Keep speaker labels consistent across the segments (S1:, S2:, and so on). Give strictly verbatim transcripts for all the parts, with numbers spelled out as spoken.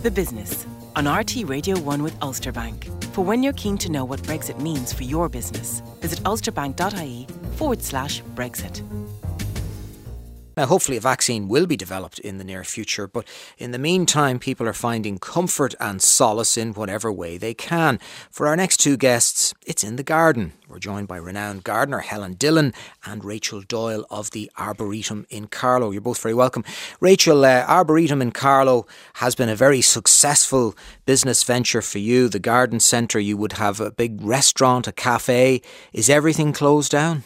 S1: The Business on R T Radio one with Ulster Bank. For when you're keen to know what Brexit means for your business, visit ulsterbank.ie forward slash Brexit.
S2: Now, hopefully a vaccine will be developed in the near future, but in the meantime, people are finding comfort and solace in whatever way they can. For our next two guests, it's in the garden. We're joined by renowned gardener Helen Dillon and Rachel Doyle of the Arboretum in Carlow. You're both very welcome. Rachel, uh, Arboretum in Carlow has been a very successful business venture for you. The garden centre, you would have a big restaurant, a cafe. Is everything closed down?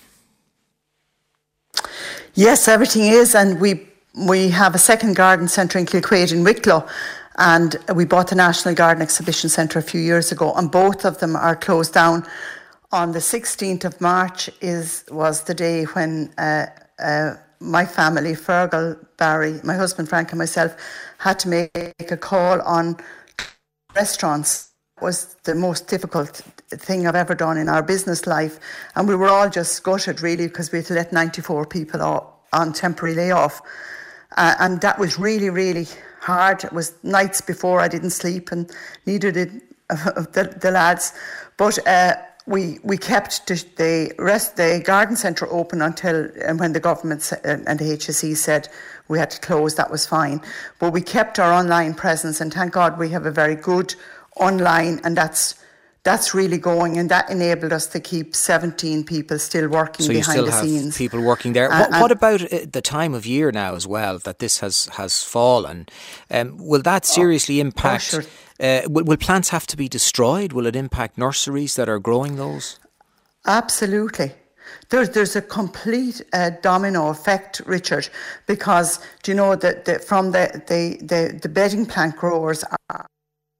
S3: Yes, everything is, and we we have a second garden centre in Kilquade in Wicklow, and we bought the National Garden Exhibition Centre a few years ago, and both of them are closed down. On the sixteenth of March is was the day when uh, uh, my family, Fergal, Barry, my husband Frank and myself, had to make a call on restaurants. It was the most difficult thing I've ever done in our business life, and we were all just gutted really because we had to let ninety-four people off, on temporary layoff, uh, and that was really really hard. It was nights before I didn't sleep, and neither did uh, the, the lads, but uh, we we kept the, the rest the garden centre open until and when the government and the H S E said we had to close. That was fine, but we kept our online presence, and thank God we have a very good online, and that's that's really going, and that enabled us to keep seventeen people still working
S2: so
S3: behind the
S2: scenes. So you still have people working there.
S3: Uh,
S2: what, what about the time of year now as well that this has, has fallen? Um, will that seriously impact...
S3: Oh, sure.
S2: uh, will, will plants have to be destroyed? Will it impact nurseries that are growing those?
S3: Absolutely. There's there's a complete uh, domino effect, Richard, because do you know that the, from the, the, the, the bedding plant growers are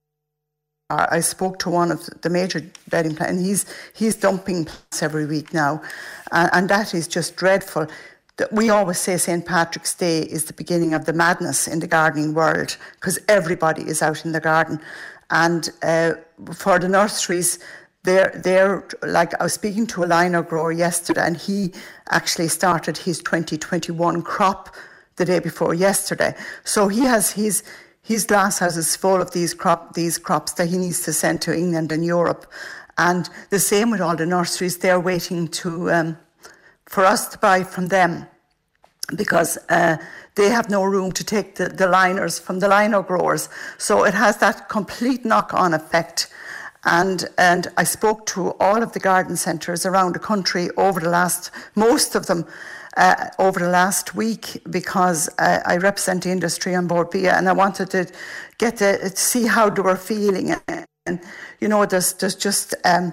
S3: I spoke to one of the major bedding plants, and he's he's dumping plants every week now, and, and that is just dreadful. We always say Saint Patrick's Day is the beginning of the madness in the gardening world because everybody is out in the garden, and uh, for the nurseries, they're they're like I was speaking to a lino grower yesterday, and he actually started his twenty twenty-one crop the day before yesterday, so he has his. His glass house is full of these crop these crops that he needs to send to England and Europe, and the same with all the nurseries. They're waiting to um, for us to buy from them because uh, they have no room to take the, the liners from the lino growers. So it has that complete knock-on effect. And and I spoke to all of the garden centres around the country over the last, most of them. Uh, over the last week because uh, I represent the industry on board B I A, and I wanted to get to, to see how they were feeling. And, and you know, there's there's just um,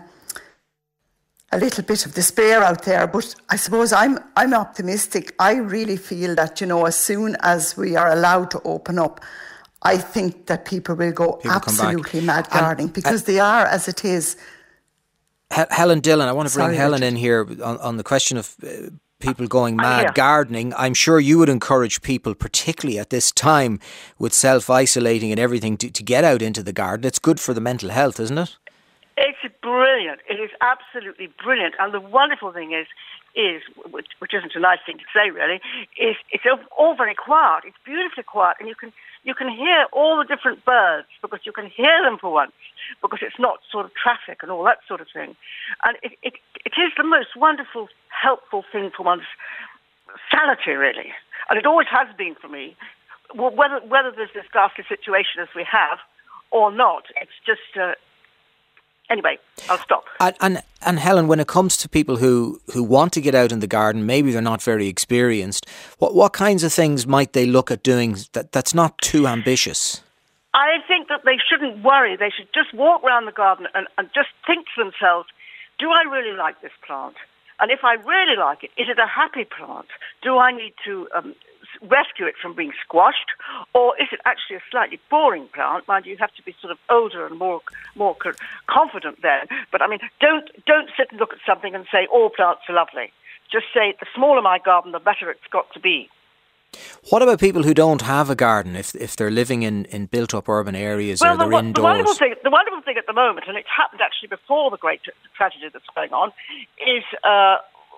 S3: a little bit of despair out there. But I suppose I'm I'm optimistic. I really feel that, you know, as soon as we are allowed to open up, I think that people will go people absolutely mad gardening and, because uh, they are as it is.
S2: Helen Dillon, I want to bring
S3: Sorry,
S2: Helen
S3: Richard.
S2: in here on, on the question of uh, people going mad gardening. I'm sure you would encourage people, particularly at this time with self-isolating and everything, to, to get out into the garden. It's good for the mental health, isn't it?
S4: It's brilliant. It is absolutely brilliant. And the wonderful thing is, is which, which isn't a nice thing to say really, is it's all very quiet. It's beautifully quiet, and you can you can hear all the different birds because you can hear them for once, because it's not sort of traffic and all that sort of thing. And it, it, it is the most wonderful, helpful thing for one's sanity, really. And it always has been for me. Well, whether whether there's this ghastly situation as we have or not, it's just... Uh, Anyway, I'll stop.
S2: And, and and Helen, when it comes to people who, who want to get out in the garden, maybe they're not very experienced, what what kinds of things might they look at doing that, that's not too ambitious?
S4: I think that they shouldn't worry. They should just walk around the garden and, and just think to themselves, do I really like this plant? And if I really like it, is it a happy plant? Do I need to um, rescue it from being squashed? Or is it actually a slightly boring plant? Mind you, you have to be sort of older and more more confident then. But I mean, don't don't sit and look at something and say, all plants are lovely. Just say, the smaller my garden, the better it's got to be.
S2: What about people who don't have a garden, if if they're living in, in built-up urban areas
S4: well,
S2: or they're
S4: the,
S2: indoors?
S4: The wonderful, thing, the wonderful thing at the moment, and it's happened actually before the great tragedy that's going on, is uh,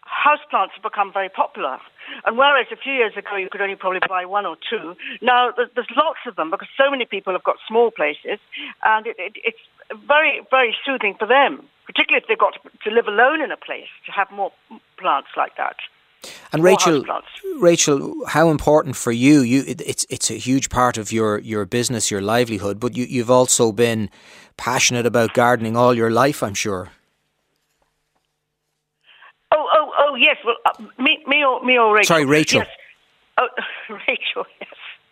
S4: houseplants have become very popular. And whereas a few years ago you could only probably buy one or two, now there's, there's lots of them because so many people have got small places, and it, it, it's very, very soothing for them, particularly if they've got to, to live alone in a place, to have more plants like that.
S2: And Rachel, Rachel, how important for you? You, it, it's it's a huge part of your, your business, your livelihood. But you, you've also been passionate about gardening all your life, I'm sure.
S4: Oh, oh, oh, yes. Well, uh, me, me or me or Rachel.
S2: Sorry, Rachel.
S4: Yes. Oh, Rachel. Yes.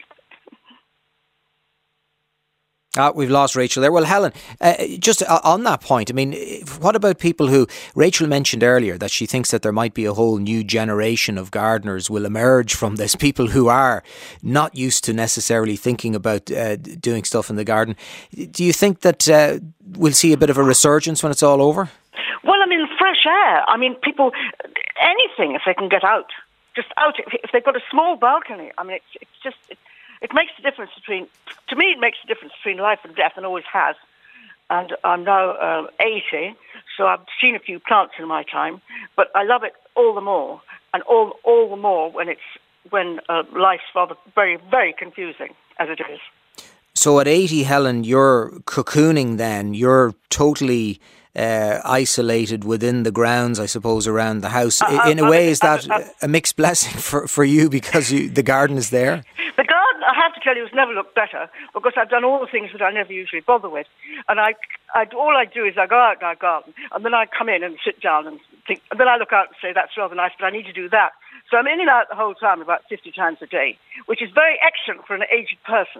S2: Ah, we've lost Rachel there. Well, Helen, uh, just on that point, I mean, what about people who, Rachel mentioned earlier that she thinks that there might be a whole new generation of gardeners will emerge from this, people who are not used to necessarily thinking about uh, doing stuff in the garden. Do you think that uh, we'll see a bit of a resurgence when it's all over?
S4: Well, I mean, fresh air. I mean, people, anything if they can get out, just out. If, if they've got a small balcony, I mean, it's, it's just... It, It makes the difference between, to me, it makes the difference between life and death, and always has. And I'm now uh, eighty, so I've seen a few plants in my time, but I love it all the more, and all all the more when it's when uh, life's rather very very confusing as it is.
S2: So at eighty, Helen, you're cocooning. Then you're totally uh, isolated within the grounds, I suppose, around the house.
S4: Uh,
S2: in a
S4: uh,
S2: way,
S4: uh,
S2: is that
S4: uh, uh,
S2: a mixed blessing for for you because you, the garden is there?
S4: The garden, I have to tell you, has never looked better because I've done all the things that I never usually bother with. And I, I, all I do is I go out in our garden and then I come in and sit down and think, and then I look out and say, that's rather nice, but I need to do that. So I'm in and out the whole time about fifty times a day, which is very excellent for an aged person.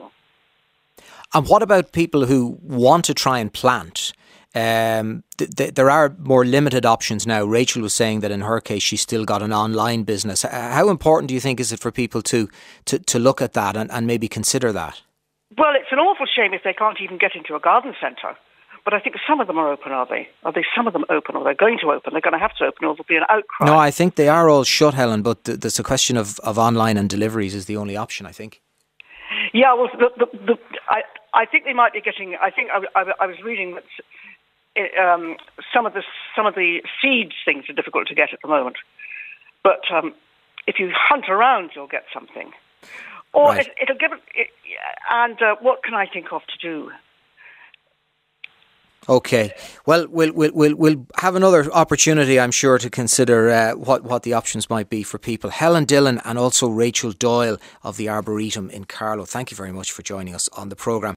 S2: And what about people who want to try and plant? Um, th- th- there are more limited options now. Rachel was saying that in her case she's still got an online business. How important do you think is it for people to to, to look at that and, and maybe consider that?
S4: Well, it's an awful shame if they can't even get into a garden centre. But I think some of them are open, are they? Are they some of them open, or they're going to open? They're going to have to open, or there'll be an outcry.
S2: No, I think they are all shut, Helen, but th- there's a question of, of online and deliveries is the only option, I think.
S4: Yeah, well, the, the, the, I, I think they might be getting... I think I, I, I was reading that... Um, some of the some of the seeds things are difficult to get at the moment, but um, if you hunt around, you'll get something. Or
S2: right.
S4: it, it'll give it. it and uh, what can I think of to do?
S2: Okay. Well, we'll we'll we'll, we'll have another opportunity, I'm sure, to consider uh, what what the options might be for people. Helen Dillon and also Rachel Doyle of the Arboretum in Carlow. Thank you very much for joining us on the programme.